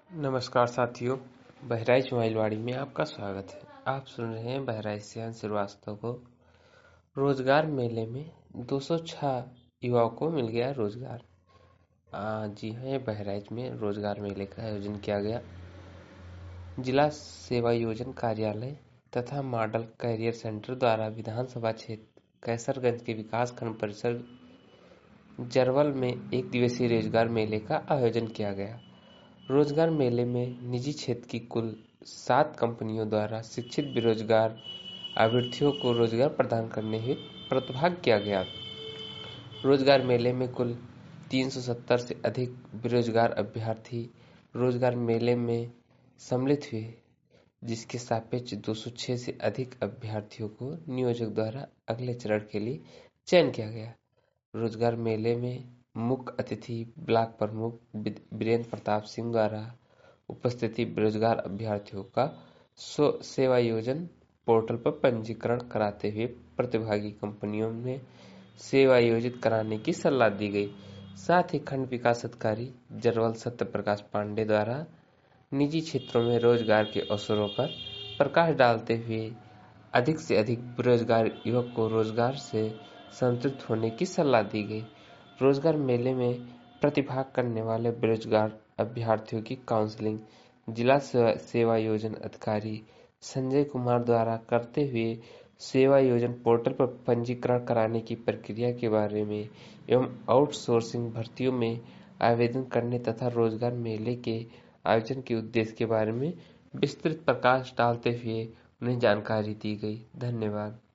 नमस्कार साथियों, बहराइच मोबाइलवाड़ी में आपका स्वागत है। आप सुन रहे हैं बहराइच से अंश श्रीवास्तव को। रोजगार मेले में 206 युवाओं को मिल गया रोजगार। जी हाँ, ये बहराइच में रोजगार मेले का आयोजन किया गया। जिला सेवा योजन कार्यालय तथा मॉडल कैरियर सेंटर द्वारा विधानसभा क्षेत्र कैसरगंज के विकास खंड परिसर जरवल में एक दिवसीय रोजगार मेले का आयोजन किया गया। रोजगार मेले में निजी क्षेत्र की कुल 7 कंपनियों द्वारा शिक्षित बेरोजगार अभ्यर्थियों को रोजगार प्रदान करने हेतु प्रतिभाग किया गया। रोजगार मेले में कुल 370 से अधिक बेरोजगार अभ्यर्थी रोजगार मेले में सम्मिलित हुए, जिसके सापेक्ष 206 से अधिक अभ्यर्थियों को नियोजक द्वारा अगले चरण के लिए चयन किया गया। रोजगार मेले में मुख्य अतिथि ब्लॉक प्रमुख वीरेंद्र प्रताप सिंह द्वारा उपस्थिति बेरोजगार अभ्यर्थियों का सेवा योजन पोर्टल पर पंजीकरण कराते हुए प्रतिभागी कंपनियों में सेवा आयोजित कराने की सलाह दी गई। साथ ही खंड विकास अधिकारी जरवल सत्य प्रकाश पांडे द्वारा निजी क्षेत्रों में रोजगार के अवसरों पर प्रकाश डालते हुए अधिक से अधिक बेरोजगार युवक को रोजगार से संतुष्ट होने की सलाह दी गई। रोजगार मेले में प्रतिभाग करने वाले बेरोजगार अभ्यर्थियों की काउंसलिंग जिला सेवा योजन अधिकारी संजय कुमार द्वारा करते हुए सेवा योजन पोर्टल पर पंजीकरण कराने की प्रक्रिया के बारे में एवं आउटसोर्सिंग भर्तियों में आवेदन करने तथा रोजगार मेले के आयोजन के उद्देश्य के बारे में विस्तृत प्रकाश डालते हुए उन्हें जानकारी दी गई। धन्यवाद।